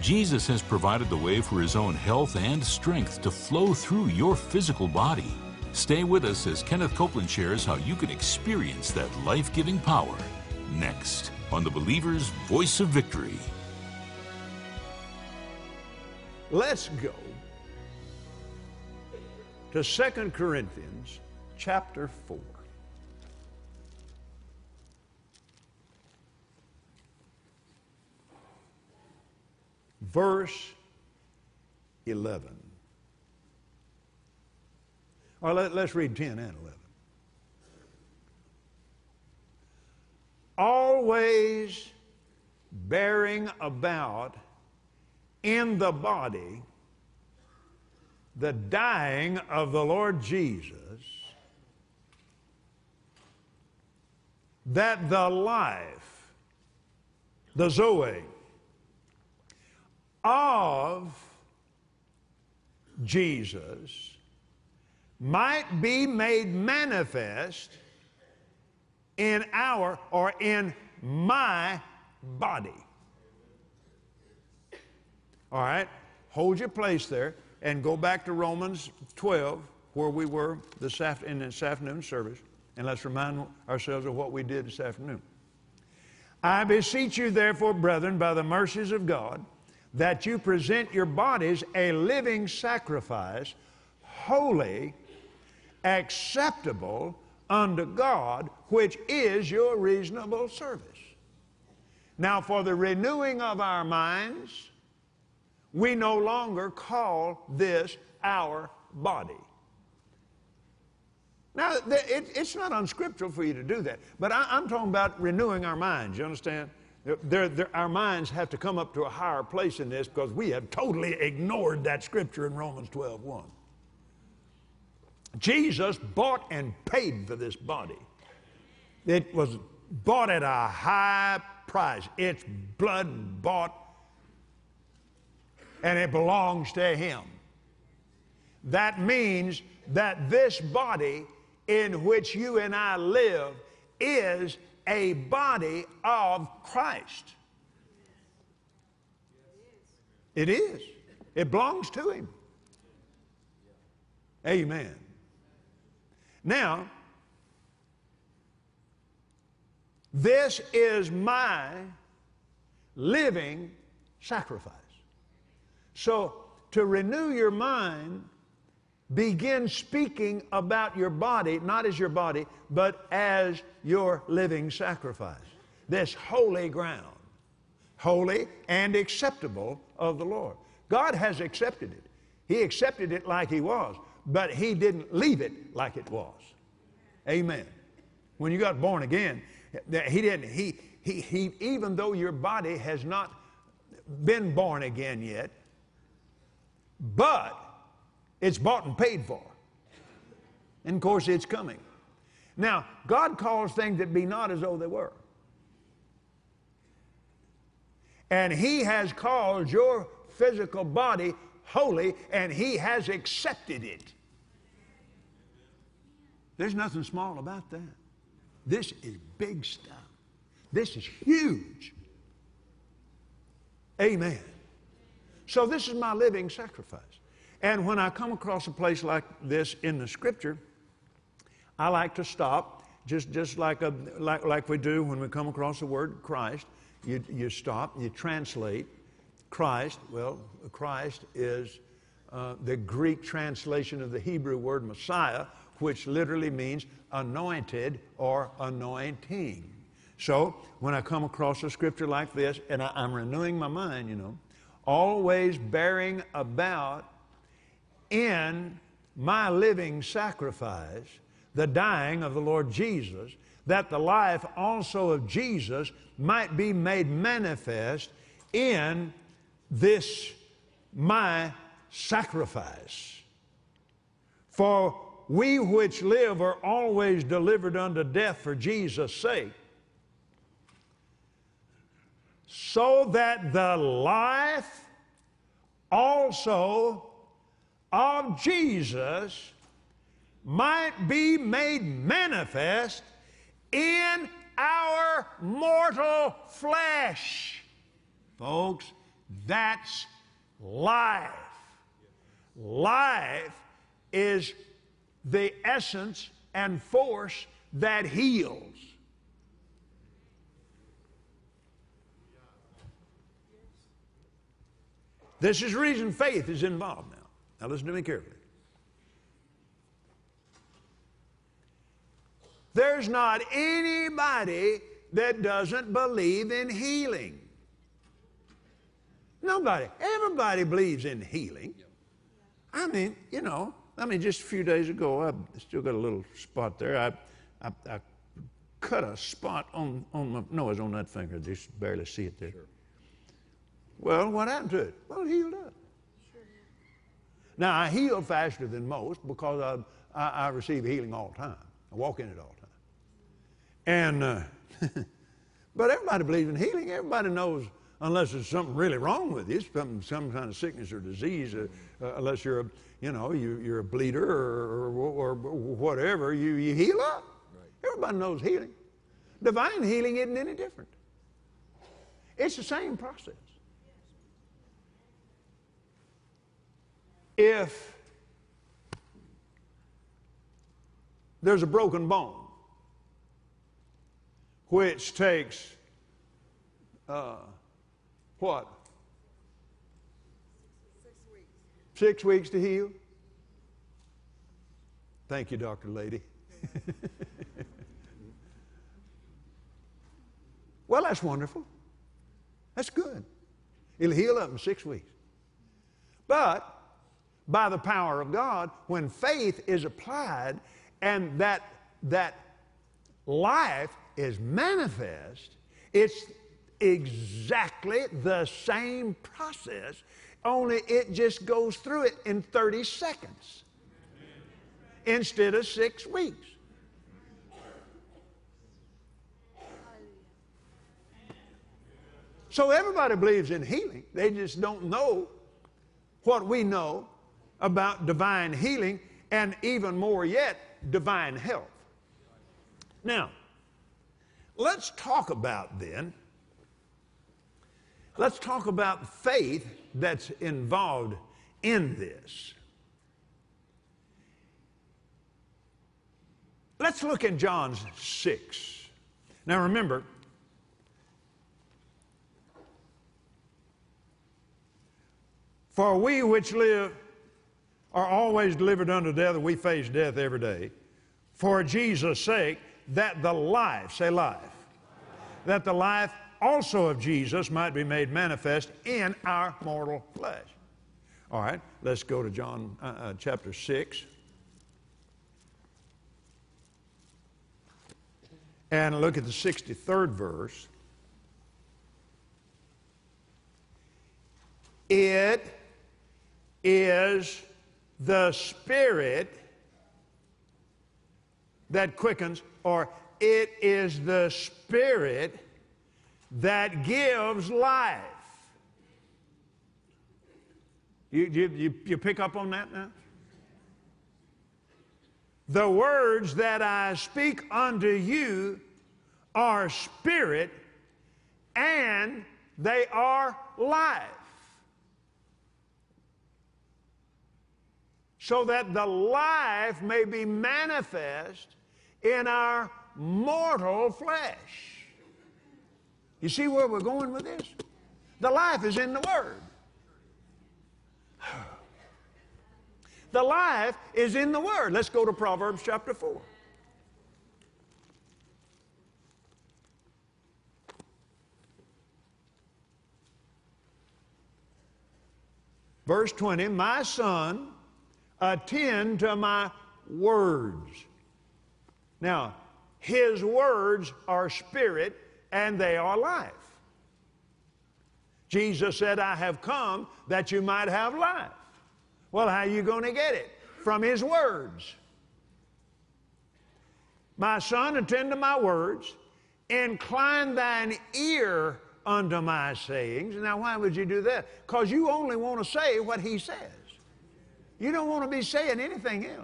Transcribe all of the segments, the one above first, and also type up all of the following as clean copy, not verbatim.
Jesus has provided the way for His own health and strength to flow through your physical body. Stay with us as Kenneth Copeland shares how you can experience that life-giving power next on the Believer's Voice of Victory. Let's go to 2 Corinthians chapter 4. Verse 11. Or let's read 10 and 11. Always bearing about in the body the dying of the Lord Jesus, that the life, the Zoe, of Jesus might be made manifest in our or in my body. All right, hold your place there and go back to Romans 12, where we were in this afternoon service, and let's remind ourselves of what we did this afternoon. I beseech you, therefore, brethren, by the mercies of God, that you present your bodies a living sacrifice, holy, acceptable unto God, which is your reasonable service. Now, for the renewing of our minds, we no longer call this our body. Now, it's not unscriptural for you to do that, but I'm talking about renewing our minds, you understand? Our minds have to come up to a higher place in this because we have totally ignored that scripture in Romans 12:1. Jesus bought and paid for this body. It was bought at a high price. It's blood bought, and it belongs to Him. That means that this body in which you and I live is a body of Christ. It is. It belongs to Him. Amen. Now, this is my living sacrifice. So, to renew your mind, begin speaking about your body, not as your body, but as your living sacrifice. This holy ground, holy and acceptable of the Lord. God has accepted it. He accepted it like He was, but He didn't leave it like it was. Amen. When you got born again, He didn't. He even though your body has not been born again yet, but it's bought and paid for. And of course, it's coming. Now, God calls things that be not as though they were. And He has called your physical body holy, and He has accepted it. There's nothing small about that. This is big stuff. This is huge. Amen. So this is my living sacrifice. And when I come across a place like this in the Scripture, I like to stop, just like we do when we come across the word Christ. You stop, you translate Christ. Well, Christ is the Greek translation of the Hebrew word Messiah, which literally means anointed or anointing. So when I come across a scripture like this, and I'm renewing my mind, you know, always bearing about in my living sacrifice the dying of the Lord Jesus, that the life also of Jesus might be made manifest in this my sacrifice. For we which live are always delivered unto death for Jesus' sake, so that the life also of Jesus might be made manifest in our mortal flesh. Folks, That's life. Life is the essence and force that heals. This is the reason faith is involved now. Now listen to me carefully. There's not anybody that doesn't believe in healing. Nobody. Everybody believes in healing. I mean, just a few days ago, I still got a little spot there. I cut a spot on my nose on that finger. Just barely see it there. Sure. Well, what happened to it? Well, it healed up. Sure. Now, I heal faster than most because I receive healing all the time. I walk in it all the time. And, but everybody believes in healing. Everybody knows, unless there's something really wrong with you, some kind of sickness or disease, unless you're a bleeder or whatever, you heal up. Right. Everybody knows healing. Divine healing isn't any different. It's the same process. If there's a broken bone, which takes what? 6 weeks. 6 weeks to heal? Thank you, Dr. Lady. Well, that's wonderful. That's good. It'll heal up in 6 weeks. But by the power of God, when faith is applied and that life is manifest, it's exactly the same process, only it just goes through it in 30 seconds instead of 6 weeks. So everybody believes in healing. They just don't know what we know about divine healing, and even more yet, divine health. Now, let's talk about faith that's involved in this. Let's look in John 6. Now remember, for we which live are always delivered unto death, and we face death every day, for Jesus' sake, that the life, say life, that the life also of Jesus might be made manifest in our mortal flesh. All right, let's go to John chapter 6. And look at the 63rd verse. It is the Spirit that quickens, or it is the Spirit that gives life. You pick up on that now? The words that I speak unto you are spirit, and they are life. So that the life may be manifest in our mortal flesh. You see where we're going with this? The life is in the Word. The life is in the Word. Let's go to Proverbs chapter 4. Verse 20, my son, attend to my words. Now, his words are spirit and they are life. Jesus said, I have come that you might have life. Well, how are you going to get it? From his words. My son, attend to my words. Incline thine ear unto my sayings. Now, why would you do that? Because you only want to say what he says. You don't want to be saying anything else.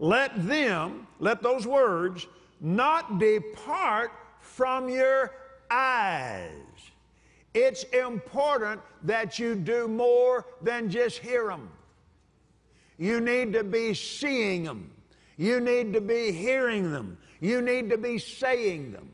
Let those words not depart from your eyes. It's important that you do more than just hear them. You need to be seeing them. You need to be hearing them. You need to be saying them.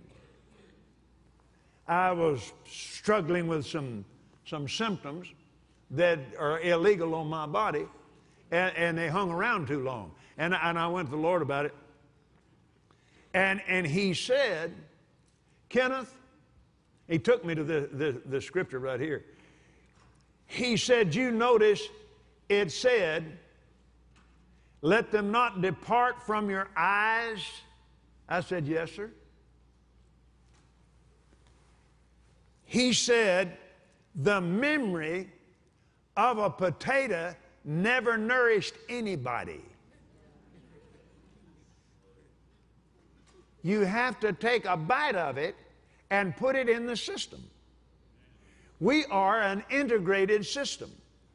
I was struggling with some symptoms that are illegal on my body, and they hung around too long. And I went to the Lord about it. And He said, Kenneth, He took me to the scripture right here. He said, you notice it said, let them not depart from your eyes. I said, yes, sir. He said, the memory of a potato never nourished anybody. You have to take a bite of it and put it in the system. We are an integrated system.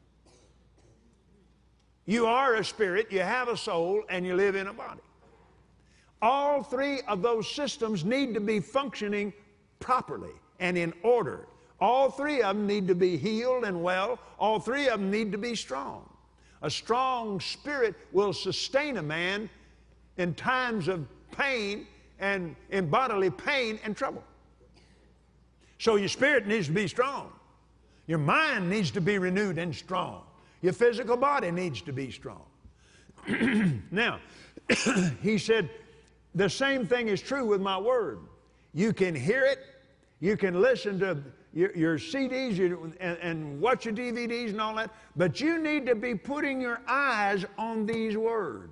You are a spirit, you have a soul, and you live in a body. All three of those systems need to be functioning properly and in order. All three of them need to be healed and well. All three of them need to be strong. A strong spirit will sustain a man in times of pain and in bodily pain and trouble. So your spirit needs to be strong. Your mind needs to be renewed and strong. Your physical body needs to be strong. Now, He said, the same thing is true with my word. You can hear it. You can listen to your CDs and watch your DVDs and all that. But you need to be putting your eyes on these words.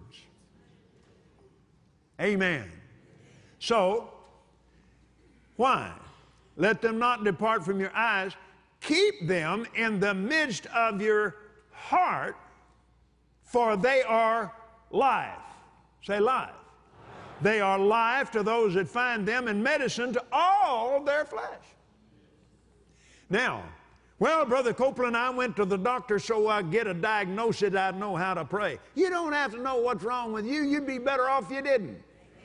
Amen. So, why? Let them not depart from your eyes. Keep them in the midst of your heart, for they are life. Say life. They are life to those that find them, and medicine to all their flesh. Now, well, Brother Copeland, I went to the doctor so I get a diagnosis, I'd know how to pray. You don't have to know what's wrong with you. You'd be better off if you didn't.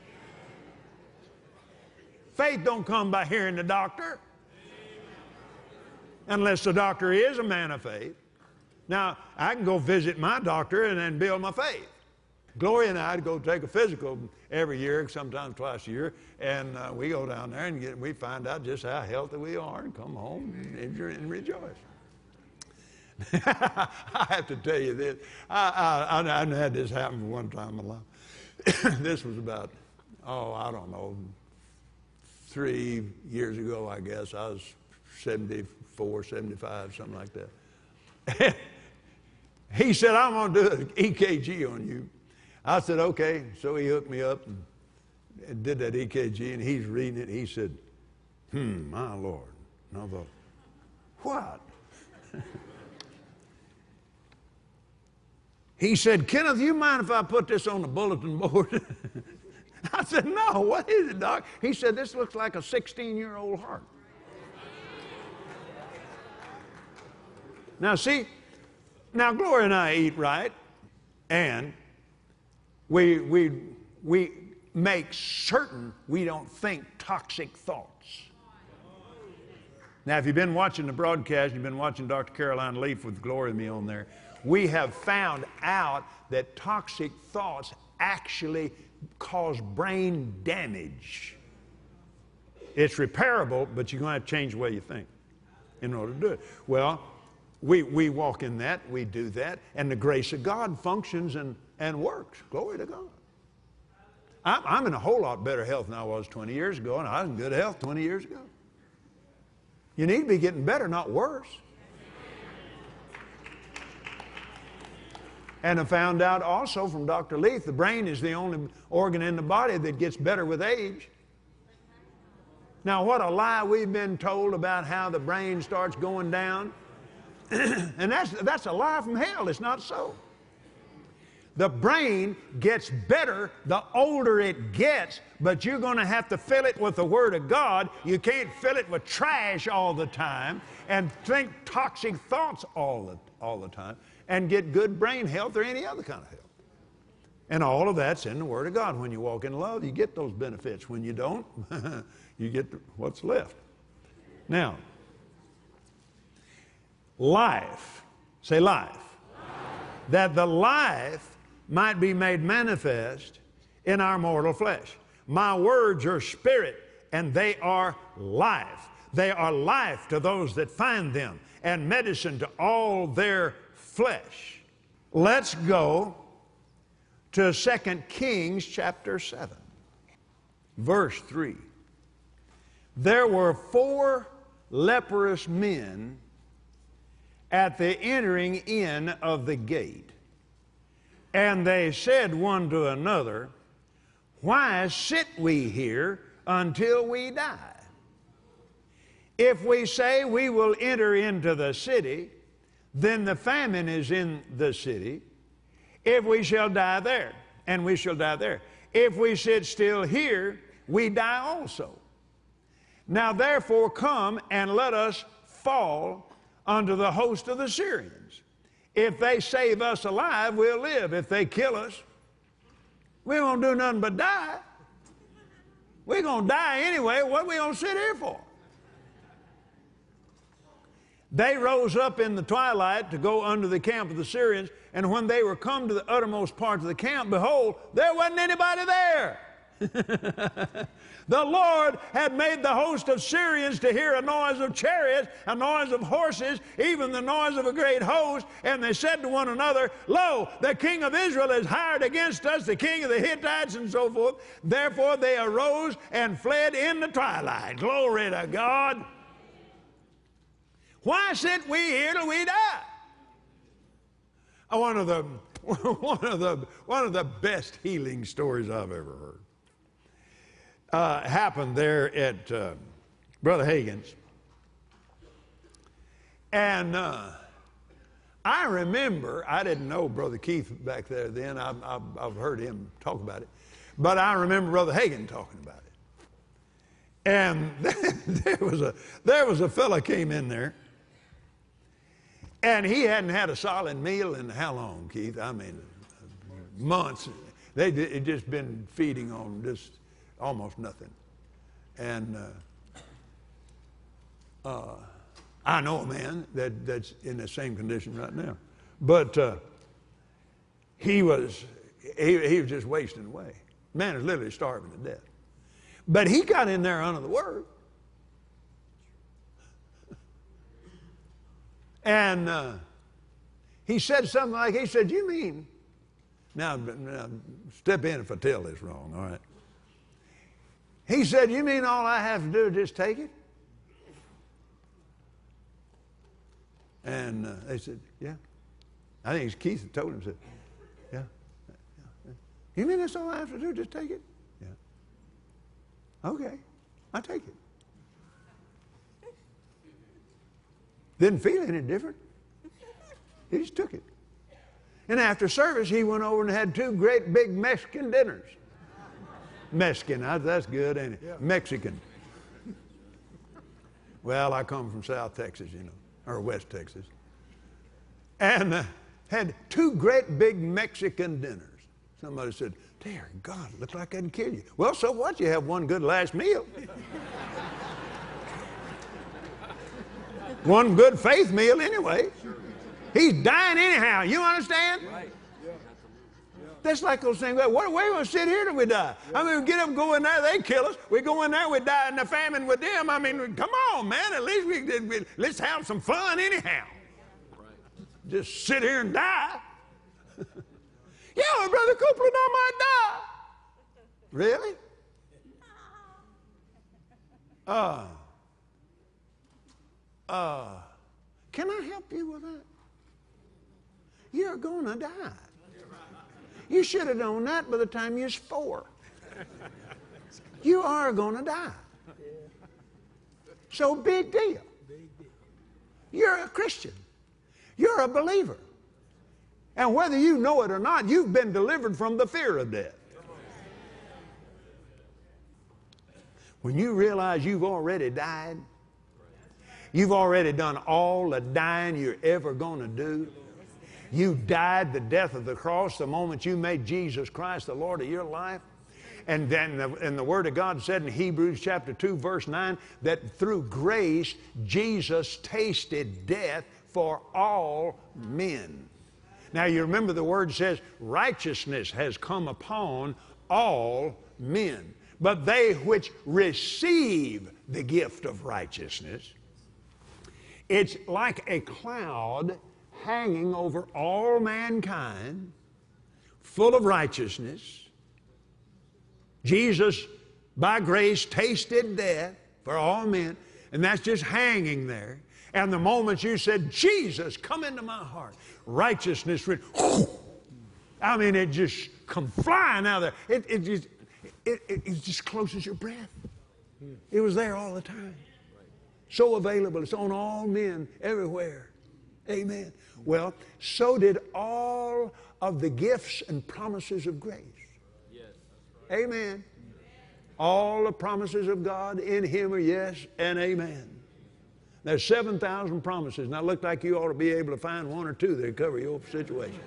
Faith don't come by hearing the doctor, unless the doctor is a man of faith. Now, I can go visit my doctor and then build my faith. Gloria and I'd go take a physical every year, sometimes twice a year, and we go down there and we find out just how healthy we are and come home and rejoice. I have to tell you this. I had this happen one time in my life. This was about, I don't know, 3 years ago, I guess. I was 74, 75, something like that. He said, I'm going to do an EKG on you. I said, okay. So he hooked me up and did that EKG, and he's reading it. He said, my Lord. And I thought, what? He said, Kenneth, you mind if I put this on the bulletin board? I said, no, what is it, Doc? He said, this looks like a 16-year-old heart. Now, see, now Gloria and I eat right, and we make certain we don't think toxic thoughts. Now, if you've been watching the broadcast, you've been watching Dr. Caroline Leaf with Gloria and me on there, we have found out that toxic thoughts actually cause brain damage. It's repairable, but you're going to have to change the way you think in order to do it. Well, we walk in that, we do that, and the grace of God functions and works. Glory to God. I'm in a whole lot better health than I was 20 years ago, and I was in good health 20 years ago. You need to be getting better, not worse. And I found out also from Dr. Leaf, the brain is the only organ in the body that gets better with age. Now, what a lie we've been told about how the brain starts going down. And that's a lie from hell. It's not so. The brain gets better the older it gets, but you're going to have to fill it with the Word of God. You can't fill it with trash all the time and think toxic thoughts all the time and get good brain health or any other kind of health. And all of that's in the Word of God. When you walk in love, you get those benefits. When you don't, you get what's left. Now, life, say life, that the life might be made manifest in our mortal flesh. My words are spirit, and they are life. They are life to those that find them, and medicine to all their flesh. Let's go to 2 Kings chapter 7, verse 3. There were 4 leprous men at the entering in of the gate, and they said one to another, why sit we here until we die? If we say we will enter into the city, then the famine is in the city. If we shall die there, and we shall die there. If we sit still here, we die also. Now therefore come and let us fall unto the host of the Syrians. If they save us alive, we'll live. If they kill us, we won't do nothing but die. We're going to die anyway. What are we going to sit here for? They rose up in the twilight to go unto the camp of the Syrians, and when they were come to the uttermost part of the camp, behold, there wasn't anybody there. The Lord had made the host of Syrians to hear a noise of chariots, a noise of horses, even the noise of a great host. And they said to one another, lo, the king of Israel is hired against us, the king of the Hittites, and so forth. Therefore they arose and fled in the twilight. Glory to God. Why sit we here till we die? One of the best healing stories I've ever heard happened there at Brother Hagin's. And I remember, I didn't know Brother Keith back there then. I've heard him talk about it. But I remember Brother Hagin talking about it. And there was a fella came in there, and he hadn't had a solid meal in how long, Keith? I mean, months. They'd just been feeding on just almost nothing. And I know a man that's in the same condition right now. But he was just wasting away. Man is literally starving to death. But he got in there under the Word. And he said something like, he said, you mean, now step in if I tell this wrong, all right? He said, you mean all I have to do is just take it? And they said, yeah. I think it's Keith that told him, said, yeah. You mean that's all I have to do, just take it? Yeah. Okay, I take it. Didn't feel any different. He just took it. And after service, he went over and had 2 great big Mexican dinners. Mexican, that's good, ain't it? Yeah. Mexican. Well, I come from South Texas, you know, or West Texas. And had 2 great big Mexican dinners. Somebody said, dear God, it looks like I can kill you. Well, so what? You have one good last meal. One good faith meal anyway. He's dying anyhow. You understand? Right. That's like those things. What are we going to sit here till we die? I mean, we get up and go in there, they kill us. We go in there, we die in the famine with them. I mean, come on, man. At least let's have some fun anyhow. Just sit here and die. Yeah, well, Brother Copeland, I might die. Really? Can I help you with that? You're going to die. You should have known that by the time you was 4. You are going to die. So big deal. You're a Christian. You're a believer. And whether you know it or not, you've been delivered from the fear of death. When you realize you've already died, you've already done all the dying you're ever going to do. You died the death of the cross the moment you made Jesus Christ the Lord of your life. And then and the Word of God said in Hebrews chapter 2, verse 9, that through grace, Jesus tasted death for all men. Now you remember the Word says, righteousness has come upon all men. But they which receive the gift of righteousness, it's like a cloud hanging over all mankind, full of righteousness. Jesus, by grace, tasted death for all men, and that's just hanging there. And the moment you said, Jesus, come into my heart, righteousness went, I mean, it just come flying out of there. It just closes your breath. It was there all the time. So available. It's on all men everywhere. Amen. Well, so did all of the gifts and promises of grace. Amen. All the promises of God in Him are yes and amen. There's 7,000 promises, and it looked like you ought to be able to find one or two that cover your situation.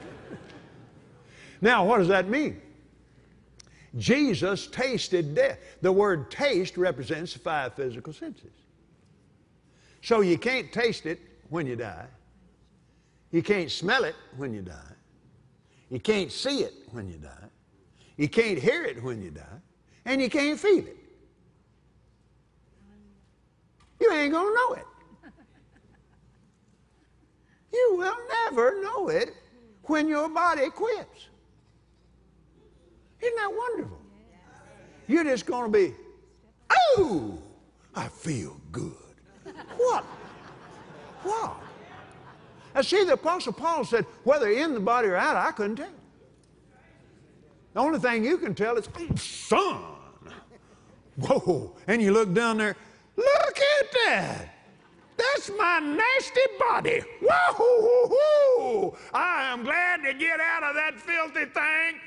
Now, what does that mean? Jesus tasted death. The word taste represents the 5 physical senses. So you can't taste it when you die. You can't smell it when you die. You can't see it when you die. You can't hear it when you die. And you can't feel it. You ain't going to know it. You will never know it when your body quits. Isn't that wonderful? You're just going to be, oh, I feel good. What? What? Now see, the Apostle Paul said, whether in the body or out, I couldn't tell. The only thing you can tell is, son. Whoa. And you look down there, look at that. That's my nasty body. Whoa. I am glad to get out of that filthy thing.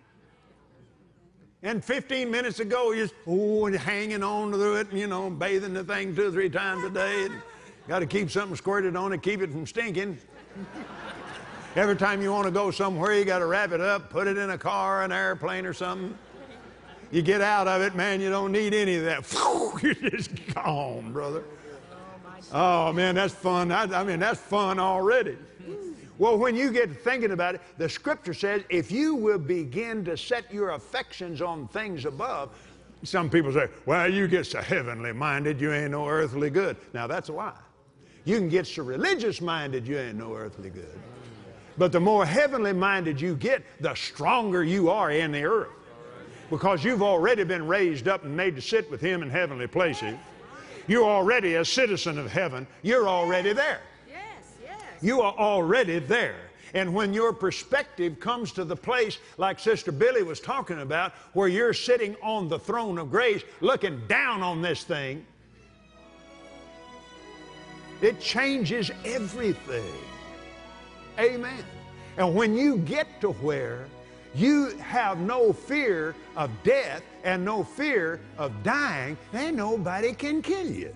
And 15 minutes ago, you're just, hanging on to it, and, bathing the thing 2 or 3 times a day. And got to keep something squirted on it, keep it from stinking. Every time you want to go somewhere, you got to wrap it up, put it in a car, an airplane or something. You get out of it, man, you don't need any of that. You're just gone, brother. Oh, man, that's fun. I mean, that's fun already. Well, when you get thinking about it, the Scripture says if you will begin to set your affections on things above, some people say, well, you get so heavenly minded, you ain't no earthly good. Now, that's a lie. You can get so religious minded, you ain't no earthly good. But the more heavenly minded you get, the stronger you are in the earth. Because you've already been raised up and made to sit with Him in heavenly places. You're already a citizen of heaven. You're already there. You are already there. And when your perspective comes to the place like Sister Billy was talking about, where you're sitting on the throne of grace looking down on this thing, it changes everything. Amen. And when you get to where you have no fear of death and no fear of dying, then nobody can kill you.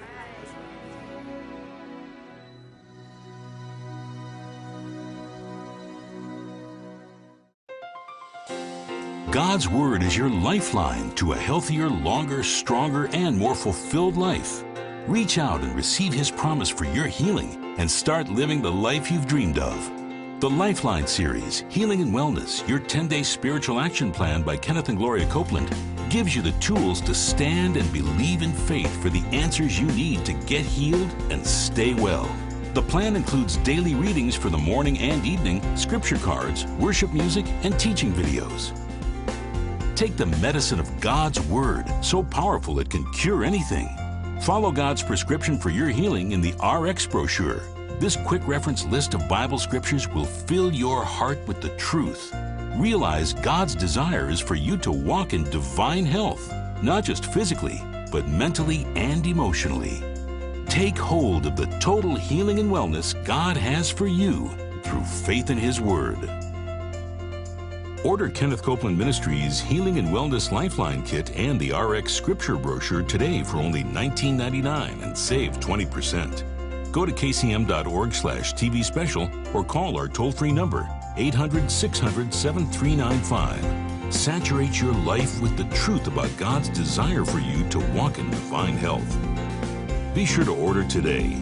God's Word is your lifeline to a healthier, longer, stronger, and more fulfilled life. Reach out and receive His promise for your healing and start living the life you've dreamed of. The Lifeline series, Healing and Wellness, your 10-day spiritual action plan by Kenneth and Gloria Copeland, gives you the tools to stand and believe in faith for the answers you need to get healed and stay well. The plan includes daily readings for the morning and evening, scripture cards, worship music, and teaching videos. Take the medicine of God's Word, so powerful it can cure anything. Follow God's prescription for your healing in the RX brochure. This quick reference list of Bible scriptures will fill your heart with the truth. Realize God's desire is for you to walk in divine health, not just physically, but mentally and emotionally. Take hold of the total healing and wellness God has for you through faith in His Word. Order Kenneth Copeland Ministries Healing and Wellness Lifeline Kit and the RX Scripture Brochure today for only $19.99 and save 20%. Go to kcm.org/TV special or call our toll-free number 800-600-7395. Saturate your life with the truth about God's desire for you to walk in divine health. Be sure to order today.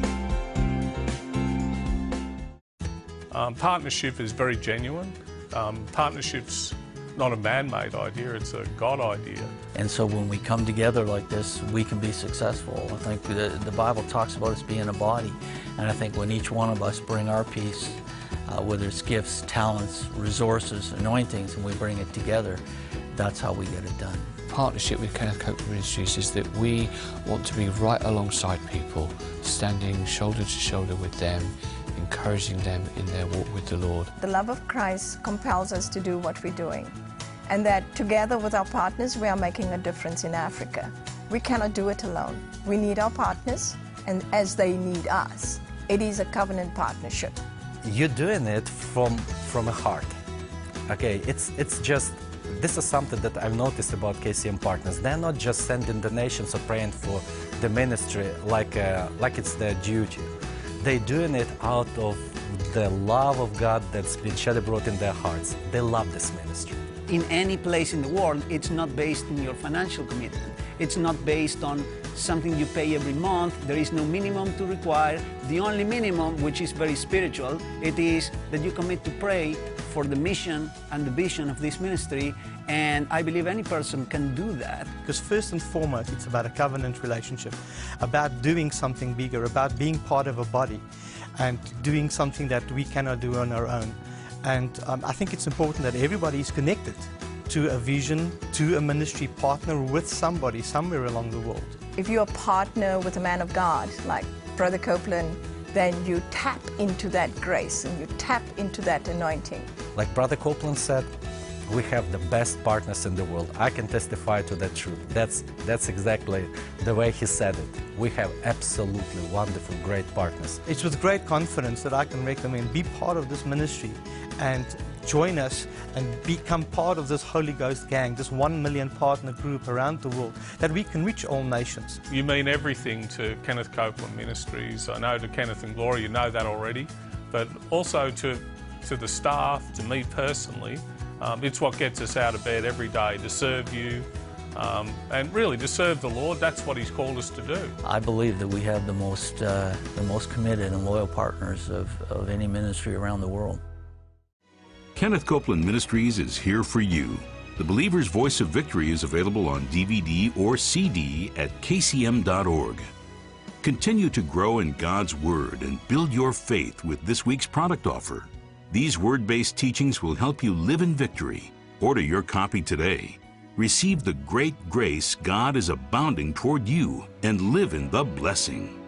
Partnership is very genuine. Partnership's not a man-made idea, it's a God idea. And so when we come together like this, we can be successful. I think the Bible talks about us being a body. And I think when each one of us bring our piece, whether it's gifts, talents, resources, anointings, and we bring it together, that's how we get it done. Partnership with Kenneth Copeland Ministries is that we want to be right alongside people, standing shoulder to shoulder with them, encouraging them in their walk with the Lord. The love of Christ compels us to do what we're doing, and that together with our partners we are making a difference in Africa. We cannot do it alone. We need our partners, and as they need us. It is a covenant partnership. You're doing it from a heart. Okay, it's just, this is something that I've noticed about KCM Partners. They're not just sending donations or praying for the ministry like it's their duty. They're doing it out of the love of God that's been shed abroad in their hearts. They love this ministry. In any place in the world, it's not based on your financial commitment. It's not based on something you pay every month. There is no minimum to require. The only minimum, which is very spiritual, it is that you commit to pray for the mission and the vision of this ministry, and I believe any person can do that. Because first and foremost, it's about a covenant relationship, about doing something bigger, about being part of a body, and doing something that we cannot do on our own. And I think it's important that everybody is connected to a vision, to a ministry, partner with somebody somewhere along the world. If you're a partner with a man of God, like Brother Copeland, then you tap into that grace and you tap into that anointing. Like Brother Copeland said, we have the best partners in the world. I can testify to that truth. That's exactly the way he said it. We have absolutely wonderful, great partners. It's with great confidence that I can recommend, be part of this ministry and join us and become part of this Holy Ghost gang, this 1 million partner group around the world, that we can reach all nations. You mean everything to Kenneth Copeland Ministries. I know to Kenneth and Gloria, you know that already, but also to the staff, to me personally. It's what gets us out of bed every day to serve you and really to serve the Lord. That's what He's called us to do. I believe that we have the most committed and loyal partners of any ministry around the world. Kenneth Copeland Ministries is here for you. The Believer's Voice of Victory is available on DVD or CD at kcm.org. Continue to grow in God's Word and build your faith with this week's product offer. These word-based teachings will help you live in victory. Order your copy today. Receive the great grace God is abounding toward you and live in the blessing.